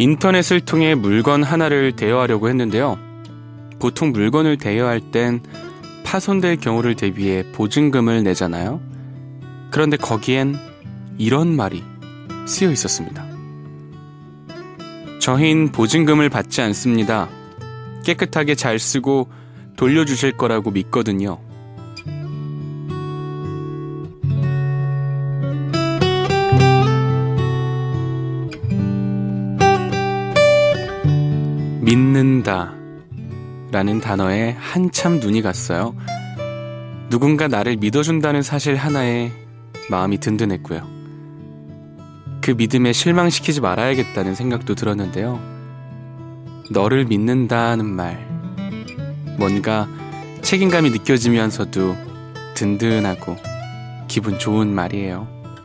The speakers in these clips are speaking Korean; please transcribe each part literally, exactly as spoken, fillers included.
인터넷을 통해 물건 하나를 대여하려고 했는데요. 보통 물건을 대여할 땐 파손될 경우를 대비해 보증금을 내잖아요. 그런데 거기엔 이런 말이 쓰여 있었습니다. 저희는 보증금을 받지 않습니다. 깨끗하게 잘 쓰고 돌려주실 거라고 믿거든요. 믿는다 라는 단어에 한참 눈이 갔어요. 누군가 나를 믿어준다는 사실 하나에 마음이 든든했고요. 그 믿음에 실망시키지 말아야겠다는 생각도 들었는데요. 너를 믿는다는 말, 뭔가 책임감이 느껴지면서도 든든하고 기분 좋은 말이에요.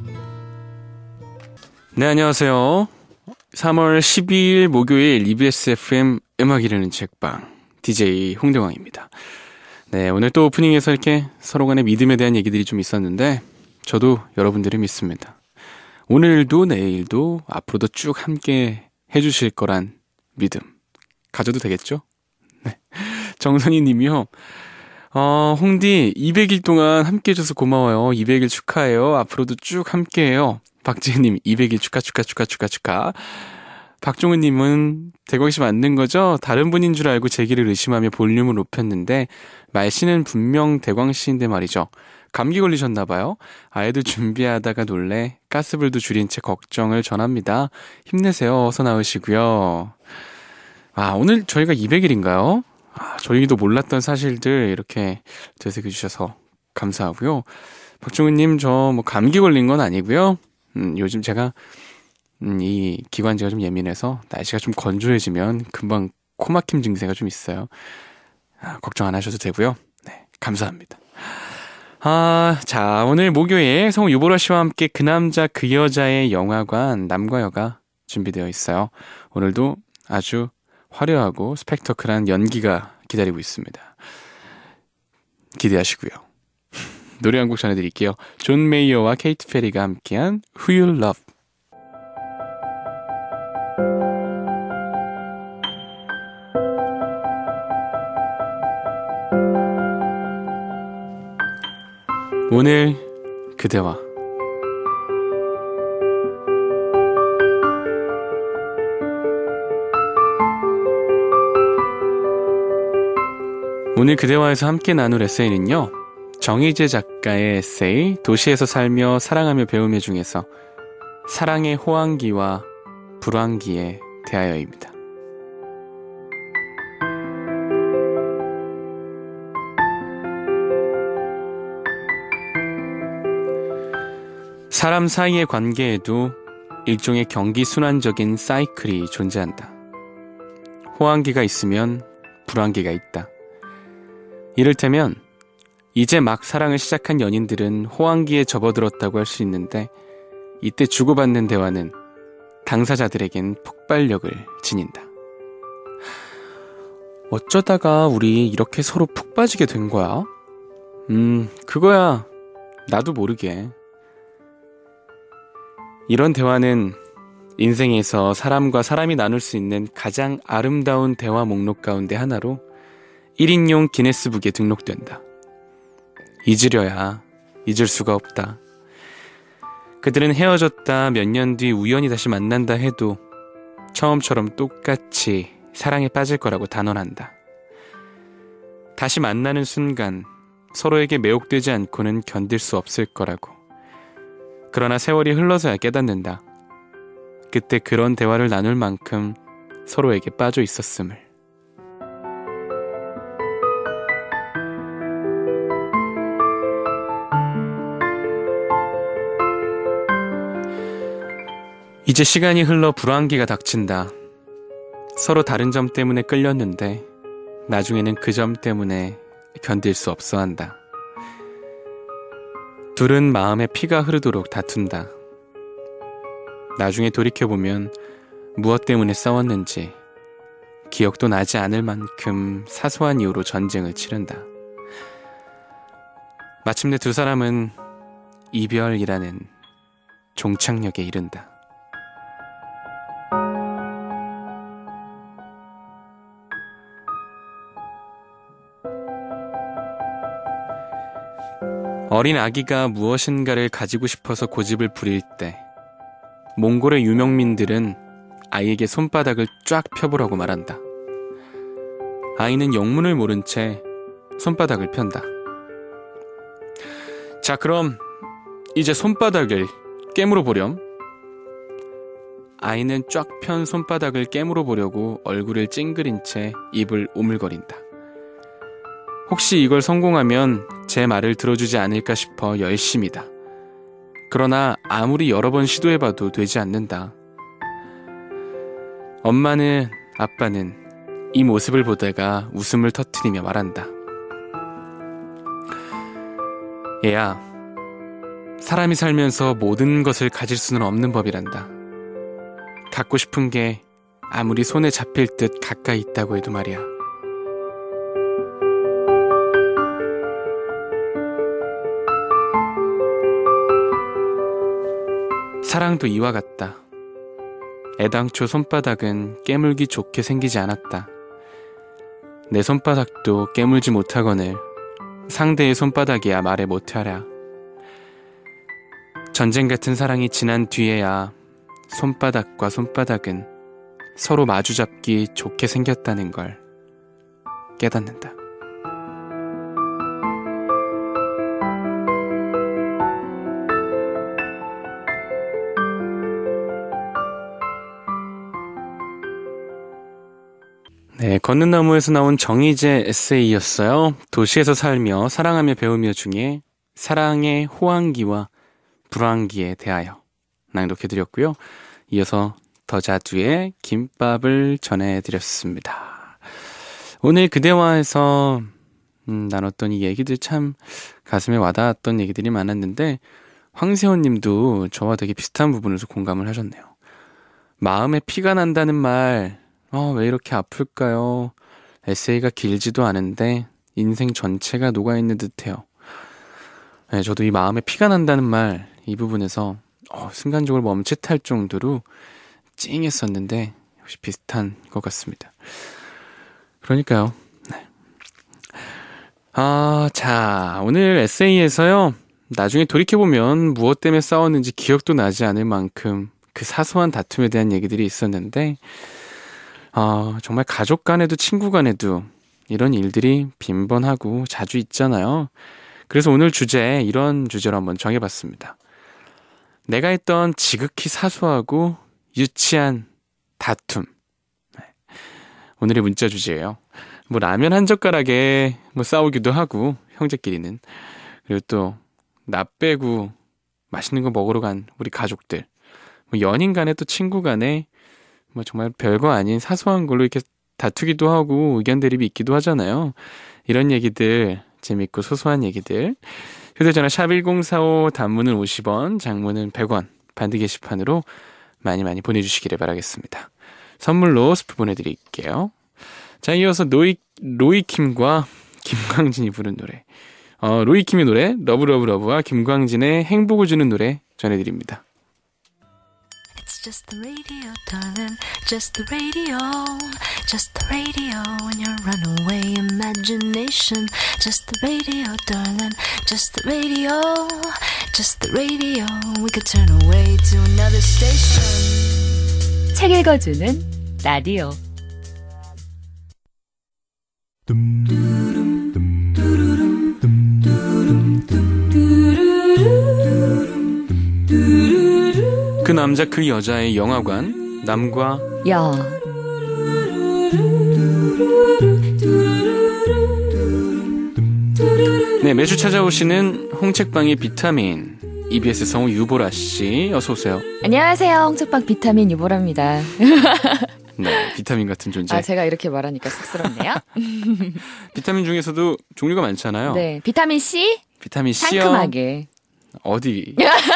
네, 안녕하세요. 삼월 십이일 목요일 이비에스 에프엠 음악 이르는 책방 디제이 홍대광입니다. 네, 오늘 또 오프닝에서 이렇게 서로 간의 믿음에 대한 얘기들이 좀 있었는데 저도 여러분들을 믿습니다. 오늘도 내일도 앞으로도 쭉 함께 해주실 거란 믿음 가져도 되겠죠? 네. 정선희 님이요. 어, 홍디 이백일 동안 함께 해줘서 고마워요. 이백일 축하해요. 앞으로도 쭉 함께해요. 박지혜님 이백일 축하 축하 축하 축하 축하. 박종은님은 대광씨 맞는 거죠? 다른 분인 줄 알고 제기를 의심하며 볼륨을 높였는데 말씨는 분명 대광씨인데 말이죠. 감기 걸리셨나봐요. 아이들 준비하다가 놀래 가스불도 줄인 채 걱정을 전합니다. 힘내세요. 어서 나으시고요. 아, 오늘 저희가 이백일인가요? 아, 저희도 몰랐던 사실들 이렇게 되새겨 주셔서 감사하고요. 박종은님 저 뭐 감기 걸린 건 아니고요. 음, 요즘 제가 음, 이 기관지가 좀 예민해서 날씨가 좀 건조해지면 금방 코막힘 증세가 좀 있어요. 아, 걱정 안 하셔도 되고요. 네, 감사합니다. 아, 자, 오늘 목요일 성우 유보라 씨와 함께 그 남자 그 여자의 영화관 남과 여가 준비되어 있어요. 오늘도 아주 화려하고 스펙터클한 연기가 기다리고 있습니다. 기대하시고요. 노래 한 곡 전해드릴게요. 존 메이어와 케이트 페리가 함께한 Who You Love. 오늘 그대와 오늘 그대와에서 함께 나눌 에세이는요, 정희재 작가의 에세이 도시에서 살며 사랑하며 배우며 중에서 사랑의 호황기와 불황기에 대하여입니다. 사람 사이의 관계에도 일종의 경기순환적인 사이클이 존재한다. 호황기가 있으면 불황기가 있다. 이를테면 이제 막 사랑을 시작한 연인들은 호황기에 접어들었다고 할 수 있는데 이때 주고받는 대화는 당사자들에겐 폭발력을 지닌다. 어쩌다가 우리 이렇게 서로 푹 빠지게 된 거야? 음, 그거야 나도 모르게. 이런 대화는 인생에서 사람과 사람이 나눌 수 있는 가장 아름다운 대화 목록 가운데 하나로 일인용 기네스북에 등록된다. 잊으려야 잊을 수가 없다. 그들은 헤어졌다 몇 년 뒤 우연히 다시 만난다 해도 처음처럼 똑같이 사랑에 빠질 거라고 단언한다. 다시 만나는 순간 서로에게 매혹되지 않고는 견딜 수 없을 거라고. 그러나 세월이 흘러서야 깨닫는다. 그때 그런 대화를 나눌 만큼 서로에게 빠져 있었음을. 이제 시간이 흘러 불황기가 닥친다. 서로 다른 점 때문에 끌렸는데 나중에는 그 점 때문에 견딜 수 없어 한다. 둘은 마음에 피가 흐르도록 다툰다. 나중에 돌이켜보면 무엇 때문에 싸웠는지 기억도 나지 않을 만큼 사소한 이유로 전쟁을 치른다. 마침내 두 사람은 이별이라는 종착역에 이른다. 어린 아기가 무엇인가를 가지고 싶어서 고집을 부릴 때 몽골의 유명민들은 아이에게 손바닥을 쫙 펴보라고 말한다. 아이는 영문을 모른 채 손바닥을 편다. 자, 그럼 이제 손바닥을 깨물어 보렴. 아이는 쫙 편 손바닥을 깨물어 보려고 얼굴을 찡그린 채 입을 오물거린다. 혹시 이걸 성공하면 제 말을 들어주지 않을까 싶어 열심이다. 그러나 아무리 여러 번 시도해봐도 되지 않는다. 엄마는, 아빠는 이 모습을 보다가 웃음을 터뜨리며 말한다. 얘야, 사람이 살면서 모든 것을 가질 수는 없는 법이란다. 갖고 싶은 게 아무리 손에 잡힐 듯 가까이 있다고 해도 말이야. 사랑도 이와 같다. 애당초 손바닥은 깨물기 좋게 생기지 않았다. 내 손바닥도 깨물지 못하거늘 상대의 손바닥이야 말해 못하랴. 전쟁 같은 사랑이 지난 뒤에야 손바닥과 손바닥은 서로 마주잡기 좋게 생겼다는 걸 깨닫는다. 네, 걷는 나무에서 나온 정희재 에세이였어요. 도시에서 살며 사랑하며 배우며 중에 사랑의 호황기와 불황기에 대하여 낭독해드렸고요. 이어서 더자두의 김밥을 전해드렸습니다. 오늘 그대와에서 음, 나눴던 이 얘기들 참 가슴에 와닿았던 얘기들이 많았는데 황세원 님도 저와 되게 비슷한 부분에서 공감을 하셨네요. 마음에 피가 난다는 말, 어, 왜 이렇게 아플까요? 에세이가 길지도 않은데 인생 전체가 녹아있는 듯해요. 네, 저도 이 마음에 피가 난다는 말, 이 부분에서 어, 순간적으로 멈칫할 정도로 찡했었는데 역시 비슷한 것 같습니다. 그러니까요. 네. 아, 자, 오늘 에세이에서요, 나중에 돌이켜보면 무엇 때문에 싸웠는지 기억도 나지 않을 만큼 그 사소한 다툼에 대한 얘기들이 있었는데, 어, 정말 가족 간에도 친구 간에도 이런 일들이 빈번하고 자주 있잖아요. 그래서 오늘 주제, 이런 주제로 한번 정해봤습니다. 내가 했던 지극히 사소하고 유치한 다툼. 네. 오늘의 문자 주제예요. 뭐 라면 한 젓가락에 뭐 싸우기도 하고, 형제끼리는. 그리고 또 나 빼고 맛있는 거 먹으러 간 우리 가족들, 뭐 연인 간에 또 친구 간에 뭐 정말 별거 아닌 사소한 걸로 이렇게 다투기도 하고 의견 대립이 있기도 하잖아요. 이런 얘기들, 재밌고 소소한 얘기들, 휴대전화 샵 일공사오, 단문은 오십 원, 장문은 백 원, 반드 게시판으로 많이 많이 보내주시기를 바라겠습니다. 선물로 스프 보내드릴게요. 자, 이어서 로이, 로이킴과 김광진이 부른 노래, 어, 로이킴의 노래 러브러브러브와 김광진의 행복을 주는 노래 전해드립니다. It's just the radio, darling, just the radio, just the radio in your runaway imagination. Just the radio, darling, just the radio, just the radio. We could turn away to another station. 책 읽어주는 라디오. 그 남자 그 여자의 영화관, 남과 여. 네, 매주 찾아오시는 홍책방의 비타민, 이비에스 성우 유보라 씨, 어서 오세요. 안녕하세요, 홍책방 비타민 유보라입니다. 네, 비타민 같은 존재. 아, 제가 이렇게 말하니까 쑥스럽네요. 비타민 중에서도 종류가 많잖아요. 네, 비타민 C. 비타민 C요. 상큼하게. 어디?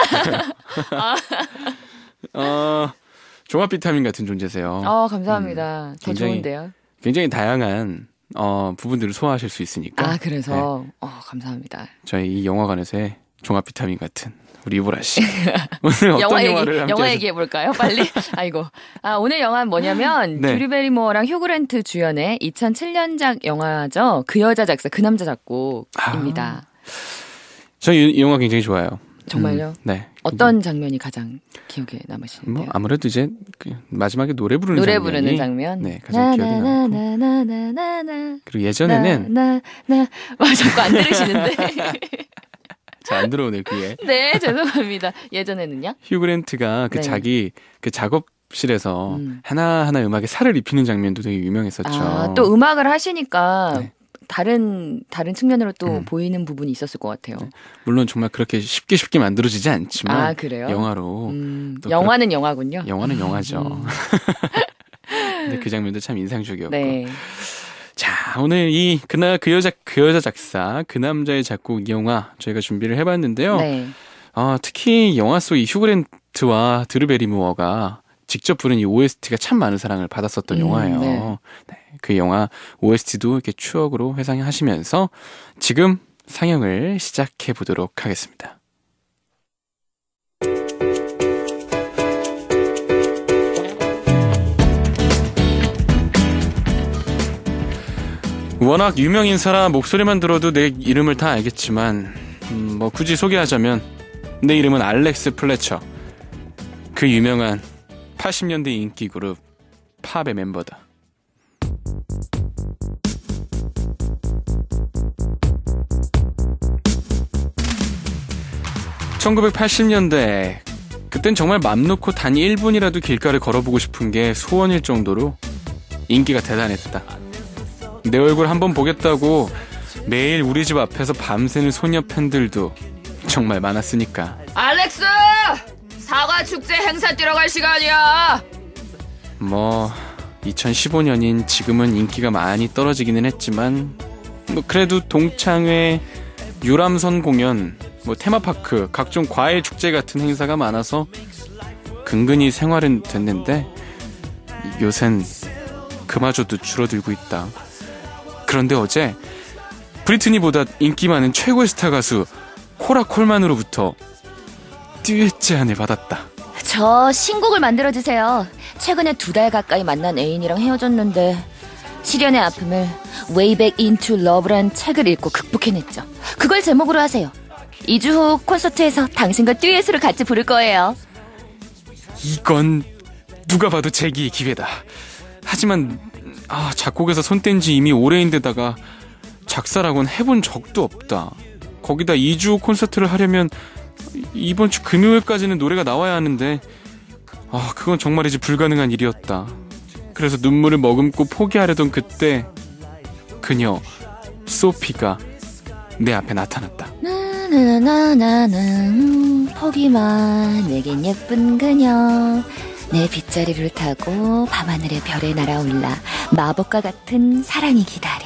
어, 종합 비타민 같은 존재세요. 어, 감사합니다. 음, 더 굉장히, 좋은데요. 굉장히 다양한 어, 부분들을 소화하실 수 있으니까. 아, 그래서 네. 어, 감사합니다. 저희 이 영화관에서의 종합 비타민 같은 우리 이보라 씨. 오늘 어떤 영화 영화를 얘기, 함께 영화 하셨... 얘기해 볼까요? 빨리. 아이고. 아, 오늘 영화는 뭐냐면 네. 드류 베리모어랑 휴 그랜트 주연의 이천칠 년작 영화죠. 그 여자 작사, 그 남자 작곡입니다. 아, 저 이, 이 영화 굉장히 좋아요. 정말요? 음, 네. 어떤 장면이 가장 기억에 남으시는데요? 뭐 아무래도 이제 그 마지막에 노래 부르는 노래 장면이 부르는 장면. 네, 가장 기억에 남고. 나나나나나나나. 그리고 예전에는 나나 와 자꾸 안 들으시는데. 잘 안 들어오네요, 그게. 네, 죄송합니다. 예전에는요? 휴 그랜트가 그 네. 자기 그 작업실에서 음. 하나하나 음악에 살을 입히는 장면도 되게 유명했었죠. 아, 또 음악을 하시니까 네. 다른 다른 측면으로 또 음. 보이는 부분이 있었을 것 같아요. 네. 물론 정말 그렇게 쉽게 쉽게 만들어지지 않지만 아, 그래요? 영화로 음, 또 영화는 영화군요. 영화는 영화죠. 음. 근데 그 장면도 참 인상적이었고. 네. 자, 오늘 이 그나 그 여자 그 여자 작사 그 남자의 작곡 이 영화 저희가 준비를 해봤는데요. 네. 아, 특히 영화 속 이 휴그랜트와 드루 베리무어가 직접 부른 이 오에스티가 참 많은 사랑을 받았었던 음, 영화예요. 네. 네, 그 영화 오에스티도 이렇게 추억으로 회상하시면서 지금 상영을 시작해 보도록 하겠습니다. 워낙 유명 인사라 목소리만 들어도 내 이름을 다 알겠지만 음, 뭐 굳이 소개하자면 내 이름은 알렉스 플래처. 그 유명한 팔십 년대 인기 그룹 팝의 멤버다. 천구백팔십 년대 그땐 정말 맘 놓고 단 일 분이라도 길가를 걸어보고 싶은 게 소원일 정도로 인기가 대단했다. 내 얼굴 한번 보겠다고 매일 우리 집 앞에서 밤새는 소녀 팬들도 정말 많았으니까. 알렉스! 사과 축제 행사 뛰러 갈 시간이야. 뭐 이천십오 년인 지금은 인기가 많이 떨어지기는 했지만 뭐 그래도 동창회, 유람선 공연, 뭐 테마파크, 각종 과일 축제 같은 행사가 많아서 근근히 생활은 됐는데 요샌 그마저도 줄어들고 있다. 그런데 어제 브리트니보다 인기 많은 최고의 스타 가수 코라 콜만으로부터 듀엣 제안을 받았다. 저 신곡을 만들어주세요. 최근에 두 달 가까이 만난 애인이랑 헤어졌는데 시련의 아픔을 Way Back Into Love란 책을 읽고 극복해냈죠. 그걸 제목으로 하세요. 이 주 후 콘서트에서 당신과 듀엣으로 같이 부를 거예요. 이건 누가 봐도 제기의 기회다. 하지만 아, 작곡에서 손 뗀 지 이미 오래인데다가 작사라고는 해본 적도 없다. 거기다 이 주 콘서트를 하려면 이번 주 금요일까지는 노래가 나와야 하는데 아, 그건 정말이지 불가능한 일이었다. 그래서 눈물을 머금고 포기하려던 그때 그녀 소피가 내 앞에 나타났다. 나나나나나는 포기만 내겐 예쁜 그녀 내 빗자리를 타고 밤하늘의 별에 날아올라 마법과 같은 사랑이 기다려.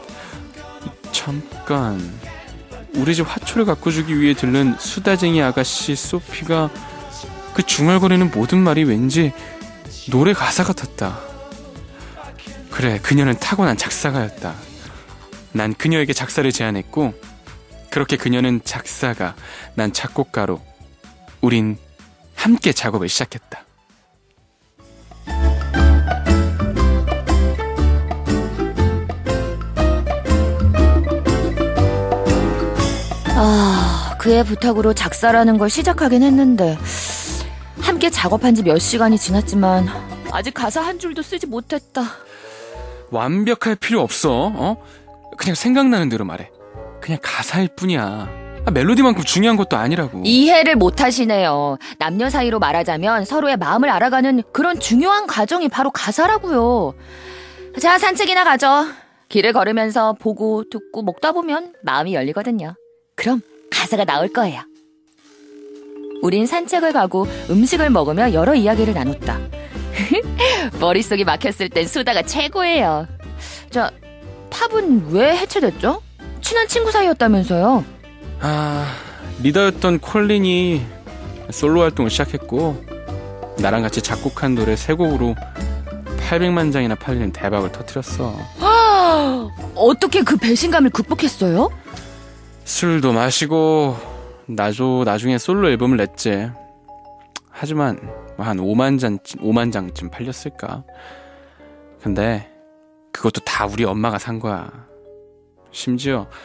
잠깐, 우리 집 화초를 가꿔주기 위해 들른 수다쟁이 아가씨 소피가 그 중얼거리는 모든 말이 왠지 노래 가사 같았다. 그래, 그녀는 타고난 작사가였다. 난 그녀에게 작사를 제안했고 그렇게 그녀는 작사가, 난 작곡가로 우린 함께 작업을 시작했다. 아, 그의 부탁으로 작사라는 걸 시작하긴 했는데 함께 작업한 지 몇 시간이 지났지만 아직 가사 한 줄도 쓰지 못했다. 완벽할 필요 없어. 어? 그냥 생각나는 대로 말해. 그냥 가사일 뿐이야. 아, 멜로디만큼 중요한 것도 아니라고. 이해를 못하시네요. 남녀 사이로 말하자면 서로의 마음을 알아가는 그런 중요한 과정이 바로 가사라고요. 자, 산책이나 가죠. 길을 걸으면서 보고 듣고 먹다 보면 마음이 열리거든요. 그럼 가사가 나올 거예요. 우린 산책을 가고 음식을 먹으며 여러 이야기를 나눴다. 머릿속이 막혔을 땐 수다가 최고예요. 자, 팝은 왜 해체됐죠? 친한 친구 사이였다면서요. 아, 리더였던 콜린이 솔로 활동을 시작했고 나랑 같이 작곡한 노래 세 곡으로 팔백만 장이나 팔리는 대박을 터뜨렸어. 어떻게 그 배신감을 극복했어요? 술도 마시고 나조 나중에 솔로 앨범을 냈지. 하지만 한 오만 장, 오만 장쯤 팔렸을까. 근데 그것도 다 우리 엄마가 산 거야. 심지어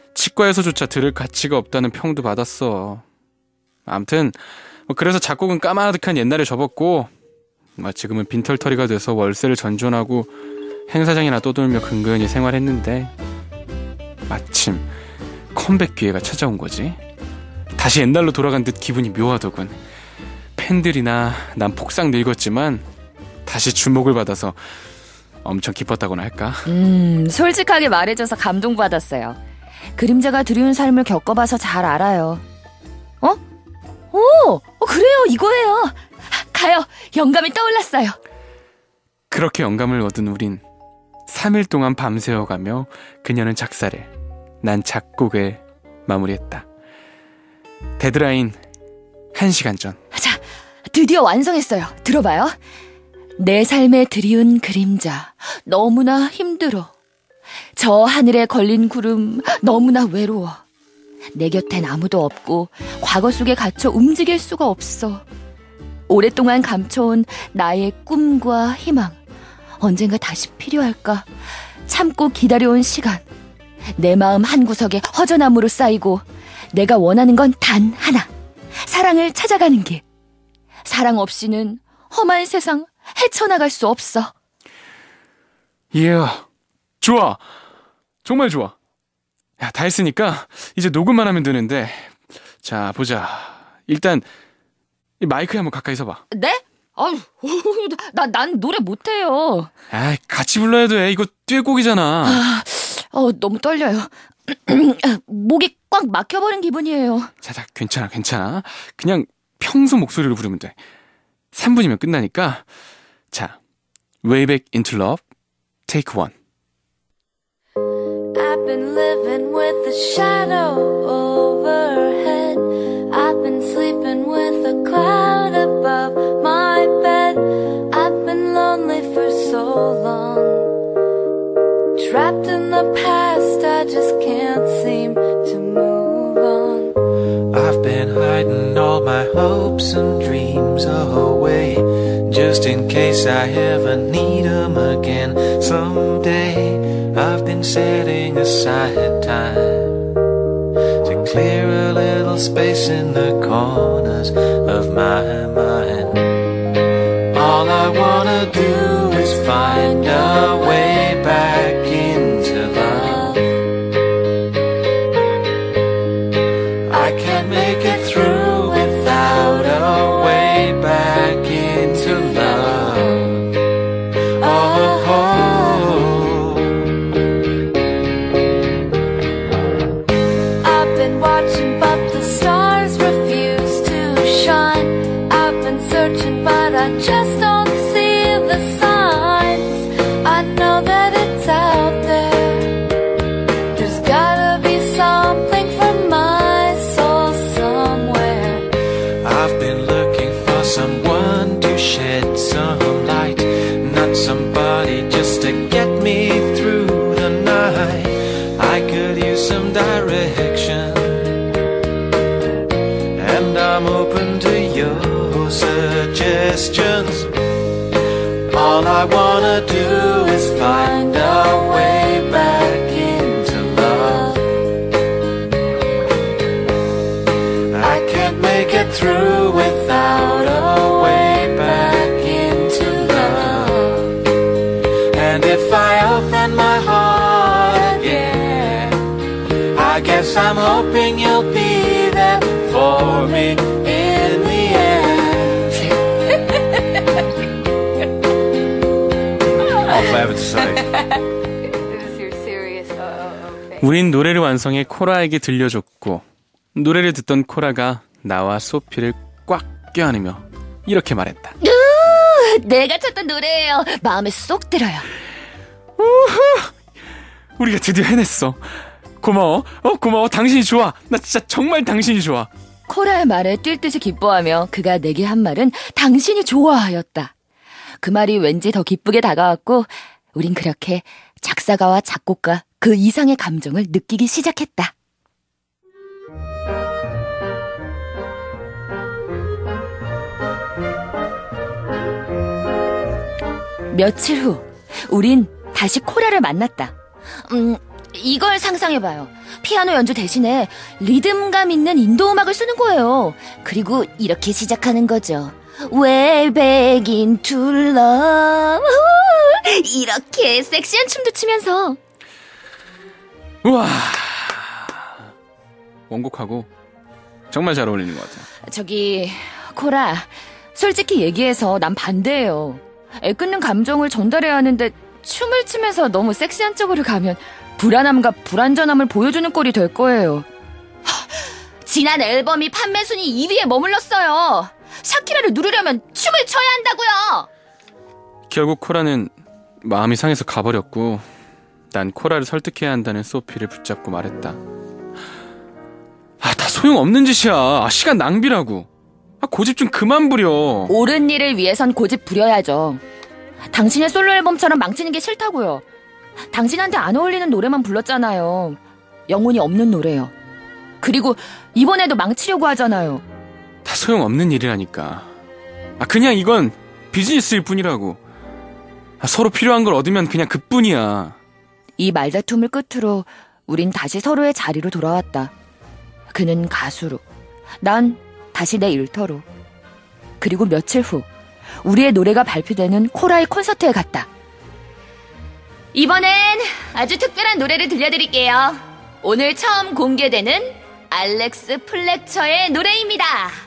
치과에서조차 들을 가치가 없다는 평도 받았어. 아무튼 뭐 그래서 작곡은 까마득한 옛날에 접었고 뭐 지금은 빈털터리가 돼서 월세를 전전하고 행사장이나 떠돌며 근근히 생활했는데 마침 컴백 기회가 찾아온 거지. 다시 옛날로 돌아간 듯 기분이 묘하더군. 팬들이나 난 폭삭 늙었지만 다시 주목을 받아서 엄청 기뻤다고나 할까? 음, 솔직하게 말해줘서 감동받았어요. 그림자가 드리운 삶을 겪어봐서 잘 알아요. 어? 오, 어, 그래요, 이거예요. 가요, 영감이 떠올랐어요. 그렇게 영감을 얻은 우린 삼 일 동안 밤새워가며 그녀는 작사를, 난 작곡을 마무리했다. 데드라인 한 시간 전. 자, 드디어 완성했어요. 들어봐요. 내 삶에 드리운 그림자, 너무나 힘들어. 저 하늘에 걸린 구름, 너무나 외로워. 내 곁엔 아무도 없고 과거 속에 갇혀 움직일 수가 없어. 오랫동안 감춰온 나의 꿈과 희망, 언젠가 다시 필요할까? 참고 기다려온 시간, 내 마음 한구석에 허전함으로 쌓이고 내가 원하는 건 단 하나, 사랑을 찾아가는 길. 사랑 없이는 험한 세상 헤쳐나갈 수 없어. 예, yeah. 좋아. 정말 좋아. 야, 다 했으니까 이제 녹음만 하면 되는데. 자, 보자. 일단 이 마이크에 한번 가까이 서봐. 네? 아유, 나, 난 노래 못해요. 아, 같이 불러야 돼. 이거 듀엣곡이잖아. 아, 어, 너무 떨려요. 목이 꽉 막혀버린 기분이에요. 자, 자, 괜찮아, 괜찮아. 그냥 평소 목소리로 부르면 돼. 삼 분이면 끝나니까. 자, Way Back Into Love, Take One. I've been living with a shadow overhead. I've been sleeping with a cloud above my bed. I've been lonely for so long. Trapped in the past, I just can't seem to move on. I've been hiding all my hopes and dreams away, just in case I ever need them again someday. I've been setting aside time to clear a little space in the corners of my mind. All I wanna do is find a way back into love. I can't make it through without a way back into love. Oh, oh. I've been watching but the stars refuse to shine. I've been searching but I just don't see the signs. I know that it's out there. There's gotta be something for my soul somewhere. I've been looking for someone to shed some light, not somebody just to get me through the night. I could use some direction, and I'm open to your suggestions. All I wanna do is find a way back into love. I can't make it through without a way back into love. And if I open my heart again, I guess I'm hoping you'll be there for me in the end. I'll have to say. 우린 노래를 완성해 코라에게 들려줬고 노래를 듣던 코라가 나와 소피를 꽉 껴안으며 이렇게 말했다. 으, 내가 찾던 노래예요. 마음에 쏙 들어요. 우후, 우리가 드디어 해냈어. 고마워. 어, 고마워. 당신이 좋아. 나 진짜 정말 당신이 좋아. 코라의 말에 뛸 듯이 기뻐하며 그가 내게 한 말은 당신이 좋아하였다. 그 말이 왠지 더 기쁘게 다가왔고 우린 그렇게 작사가와 작곡가 그 이상의 감정을 느끼기 시작했다. 며칠 후 우린 다시 코라를 만났다. 음, 이걸 상상해봐요. 피아노 연주 대신에 리듬감 있는 인도 음악을 쓰는 거예요. 그리고 이렇게 시작하는 거죠. Way back into love. 이렇게 섹시한 춤도 추면서. 우와. 원곡하고 정말 잘 어울리는 것 같아요. 저기 코라, 솔직히 얘기해서 난 반대예요. 애 끊는 감정을 전달해야 하는데 춤을 추면서 너무 섹시한 쪽으로 가면 불안함과 불안전함을 보여주는 꼴이 될 거예요. 하, 지난 앨범이 판매 순위 이 위에 머물렀어요. 샤키라를 누르려면 춤을 춰야 한다고요. 결국 코라는 마음이 상해서 가버렸고 난 코라를 설득해야 한다는 소피를 붙잡고 말했다. 아, 다 소용없는 짓이야. 아, 시간 낭비라고. 아, 고집 좀 그만 부려. 옳은 일을 위해선 고집 부려야죠. 당신의 솔로 앨범처럼 망치는 게 싫다고요. 당신한테 안 어울리는 노래만 불렀잖아요. 영혼이 없는 노래요. 그리고 이번에도 망치려고 하잖아요. 다 소용없는 일이라니까. 아, 그냥 이건 비즈니스일 뿐이라고. 아, 서로 필요한 걸 얻으면 그냥 그뿐이야. 이 말다툼을 끝으로 우린 다시 서로의 자리로 돌아왔다. 그는 가수로, 난 다시 내 일터로. 그리고 며칠 후 우리의 노래가 발표되는 코라의 콘서트에 갔다. 이번엔 아주 특별한 노래를 들려드릴게요. 오늘 처음 공개되는 알렉스 플렉처의 노래입니다.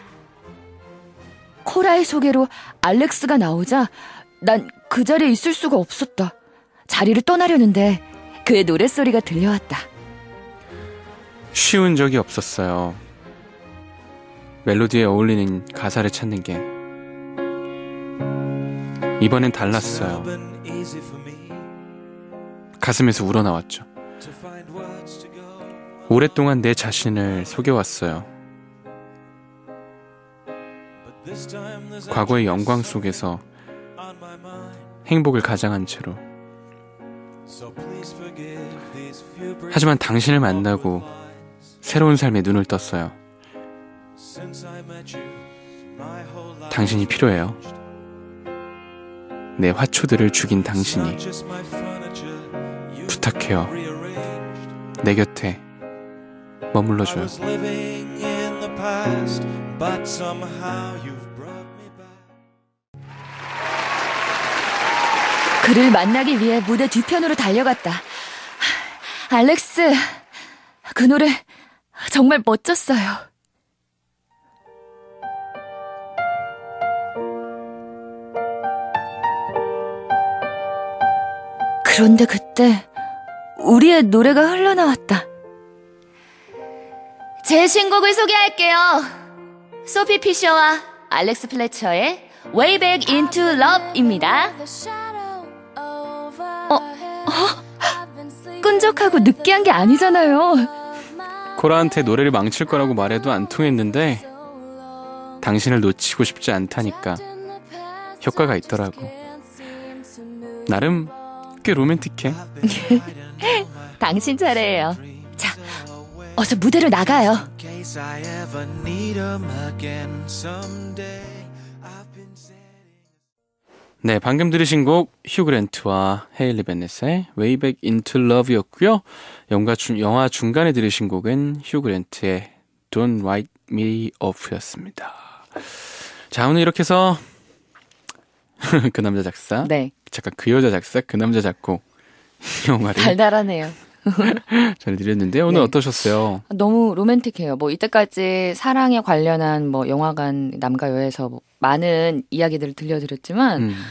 코라의 소개로 알렉스가 나오자 난 그 자리에 있을 수가 없었다. 자리를 떠나려는데 그의 노랫소리가 들려왔다. 쉬운 적이 없었어요. 멜로디에 어울리는 가사를 찾는 게. 이번엔 달랐어요. 가슴에서 우러나왔죠. 오랫동안 내 자신을 속여왔어요. 과거의 영광 속에서 행복을 가장한 채로. 하지만 당신을 만나고 새로운 삶에 눈을 떴어요. 당신이 필요해요. 내 화초들을 죽인 당신이. 부탁해요. 내 곁에 머물러줘요. 그를 만나기 위해 무대 뒤편으로 달려갔다. 알렉스, 그 노래 정말 멋졌어요. 그런데 그때 우리의 노래가 흘러나왔다. 제 신곡을 소개할게요. 소피 피셔와 알렉스 플래처의 Way Back Into Love입니다. 어, 어? 끈적하고 느끼한 게 아니잖아요. 코라한테 노래를 망칠 거라고 말해도 안 통했는데 당신을 놓치고 싶지 않다니까 효과가 있더라고. 나름 꽤 로맨틱해. 당신 차례예요. 자, 어서 무대로 나가요. 네, 방금 들으신 곡 휴 그랜트와 헤일리 베넷의 Way Back Into Love였고요. 영화, 중, 영화 중간에 들으신 곡은 휴 그랜트의 Don't Write Me Off였습니다. 자, 오늘 이렇게 해서 그 남자 작사, 네. 잠깐 그 여자 작사, 그 남자 작곡 영화를 달달하네요. 전해드렸는데 오늘 네. 어떠셨어요? 너무 로맨틱해요. 뭐 이때까지 사랑에 관련한 뭐 영화관 남과 여에서 뭐 많은 이야기들을 들려드렸지만 음.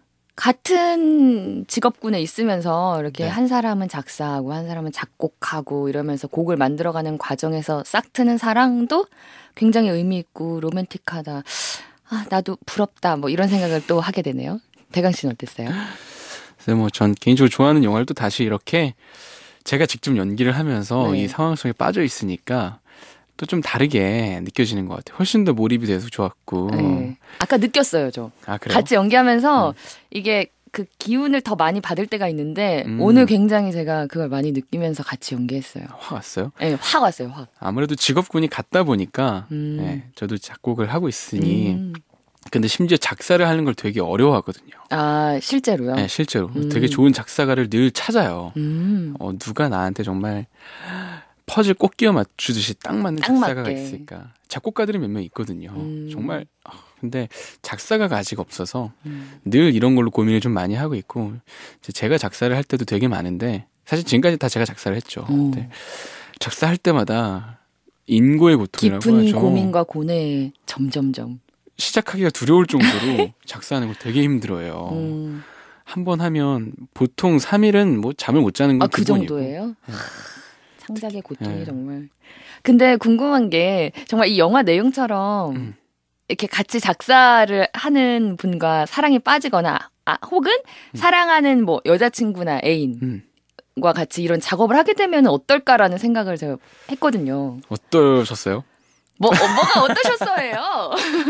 같은 직업군에 있으면서 이렇게 네. 한 사람은 작사하고 한 사람은 작곡하고 이러면서 곡을 만들어가는 과정에서 싹 트는 사랑도 굉장히 의미 있고 로맨틱하다. 아, 나도 부럽다. 뭐 이런 생각을 또 하게 되네요. 대강 씨는 어땠어요? 그래서 뭐 전 개인적으로 좋아하는 영화를 또 다시 이렇게 제가 직접 연기를 하면서 네. 이 상황 속에 빠져 있으니까 또 좀 다르게 느껴지는 것 같아요. 훨씬 더 몰입이 돼서 좋았고. 네. 아까 느꼈어요, 저. 아, 그래요? 같이 연기하면서 음. 이게 그 기운을 더 많이 받을 때가 있는데 음. 오늘 굉장히 제가 그걸 많이 느끼면서 같이 연기했어요. 확 왔어요? 네, 확 왔어요, 확. 아무래도 직업군이 같다 보니까 음. 네, 저도 작곡을 하고 있으니 음. 근데 심지어 작사를 하는 걸 되게 어려워하거든요. 아, 실제로요? 네, 실제로. 음. 되게 좋은 작사가를 늘 찾아요. 음. 어, 누가 나한테 정말 퍼즐 꼭 끼워 맞추듯이 딱 맞는 딱 작사가가 맞게. 있을까. 작곡가들이 몇 명 있거든요. 음. 정말. 아, 근데 작사가가 아직 없어서 음. 늘 이런 걸로 고민을 좀 많이 하고 있고, 제가 작사를 할 때도 되게 많은데, 사실 지금까지 다 제가 작사를 했죠. 근데 작사할 때마다 인고의 고통이라고 깊은 하죠. 고민과 고뇌에 점점점. 시작하기가 두려울 정도로 작사하는 걸 되게 힘들어요. 음. 한 번 하면 보통 삼 일은 뭐 잠을 못 자는 건 아, 그 기본이고. 정도예요? 네. 하, 창작의 고통이 네. 정말. 근데 궁금한 게 정말 이 영화 내용처럼 음. 이렇게 같이 작사를 하는 분과 사랑에 빠지거나 아, 혹은 음. 사랑하는 뭐 여자친구나 애인과 음. 같이 이런 작업을 하게 되면 어떨까라는 생각을 제가 했거든요. 어떠셨어요? 뭐, 어, 뭐가 어떠셨어요?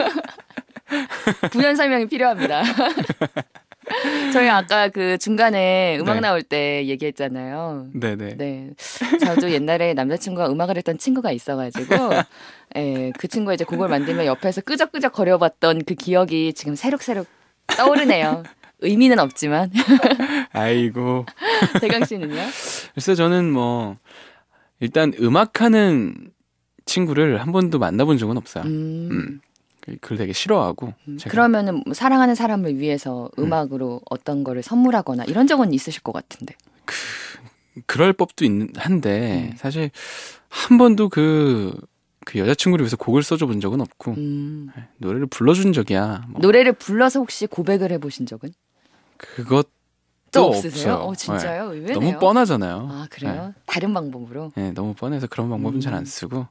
부연 설명이 필요합니다. 저희 아까 그 중간에 음악 네. 나올 때 얘기했잖아요. 네네. 네. 저도 옛날에 남자친구가 음악을 했던 친구가 있어가지고, 예, 그 친구가 이제 곡을 만들면 옆에서 끄적끄적 거려봤던 그 기억이 지금 새록새록 떠오르네요. 의미는 없지만. 아이고. 대강 씨는요? 글쎄 저는 뭐 일단 음악하는 친구를 한 번도 만나본 적은 없어요. 음. 음. 그걸 되게 싫어하고. 제가. 그러면은 뭐 사랑하는 사람을 위해서 음악으로 어떤 거를 선물하거나 이런 적은 있으실 것 같은데. 그럴 법도 있는 한데 음. 사실 한 번도 그, 그 여자친구를 위해서 곡을 써줘 본 적은 없고 음. 노래를 불러준 적이야. 뭐 노래를 불러서 혹시 고백을 해보신 적은? 그것도 또 없으세요? 없어요. 어, 진짜요? 네. 의외네요. 너무 뻔하잖아요. 아, 그래요? 다른 방법으로? 네, 너무 뻔해서 그런 방법은 음. 잘 안 쓰고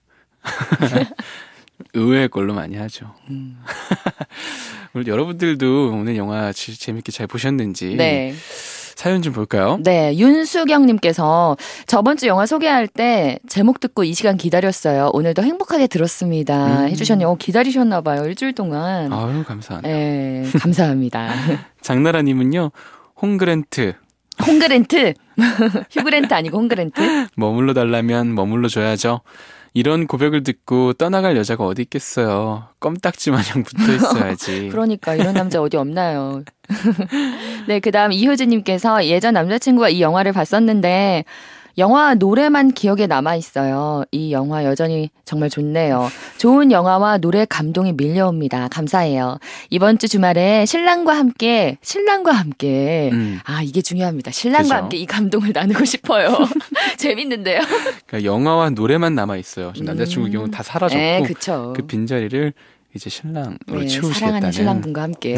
의외의 걸로 많이 하죠. 음. 오늘 여러분들도 오늘 영화 지, 재밌게 잘 보셨는지 네. 사연 좀 볼까요? 네, 윤수경님께서 저번 주 영화 소개할 때 제목 듣고 이 시간 기다렸어요. 오늘도 행복하게 들었습니다. 음. 해주셨네요. 어, 기다리셨나봐요. 일주일 동안. 아유 감사하네요. 네, 감사합니다. 장나라님은요. 홍그랜트 홍그랜트. 휴그랜트 아니고 홍그랜트. 머물러 달라면 머물러 줘야죠. 이런 고백을 듣고 떠나갈 여자가 어디 있겠어요. 껌딱지 마냥 붙어 있어야지. 그러니까 이런 남자 어디 없나요. 네, 그 다음 이효진님께서 예전 남자친구가 이 영화를 봤었는데 영화 노래만 기억에 남아있어요. 이 영화 여전히 정말 좋네요. 좋은 영화와 노래 감동이 밀려옵니다. 감사해요. 이번 주 주말에 신랑과 함께 신랑과 함께 음. 아 이게 중요합니다. 신랑과 그죠? 함께 이 감동을 나누고 싶어요. 재밌는데요. 그러니까 영화와 노래만 남아 있어요. 지금 남자친구 음. 경우 다 사라졌고 네, 그쵸. 그 빈자리를 이제 신랑으로 네, 채우시겠다는. 사랑하는 신랑분과 함께.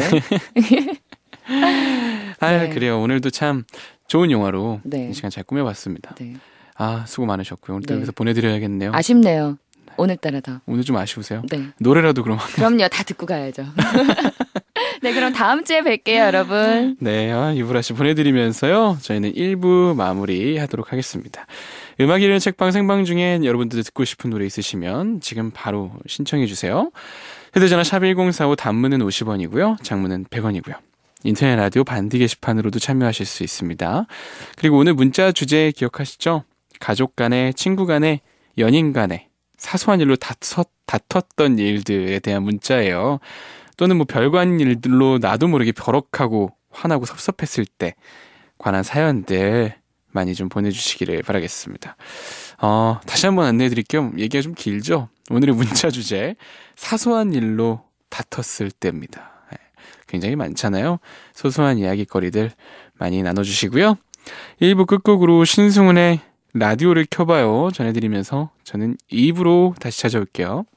아 네. 그래요. 오늘도 참 좋은 영화로 네. 이 시간 잘 꾸며봤습니다. 네. 아 수고 많으셨고요. 오늘 또 네. 여기서 보내드려야겠네요. 아쉽네요. 오늘따라 더. 오늘 좀 아쉬우세요? 네. 노래라도 그럼. 그럼요. 다 듣고 가야죠. 네, 그럼 다음 주에 뵐게요, 여러분. 네, 아, 유브라 씨 보내드리면서요. 저희는 일 부 마무리 하도록 하겠습니다. 음악 이르는 책방 생방 중에 여러분들 듣고 싶은 노래 있으시면 지금 바로 신청해 주세요. 휴대전화 샵 일공사오 단문은 오십 원이고요. 장문은 백 원이고요. 인터넷 라디오 반디 게시판으로도 참여하실 수 있습니다. 그리고 오늘 문자 주제 기억하시죠? 가족 간에, 친구 간에, 연인 간에 사소한 일로 다퉜, 다퉜던 일들에 대한 문자예요. 또는 뭐 별거 아닌 일들로 나도 모르게 벼럭하고 화나고 섭섭했을 때 관한 사연들 많이 좀 보내주시기를 바라겠습니다. 어, 다시 한번 안내해 드릴게요. 얘기가 좀 길죠? 오늘의 문자 주제 사소한 일로 다퉜을 때입니다. 굉장히 많잖아요. 소소한 이야기거리들 많이 나눠주시고요. 일 부 끝곡으로 신승훈의 라디오를 켜봐요 전해드리면서 저는 이 부로 다시 찾아올게요.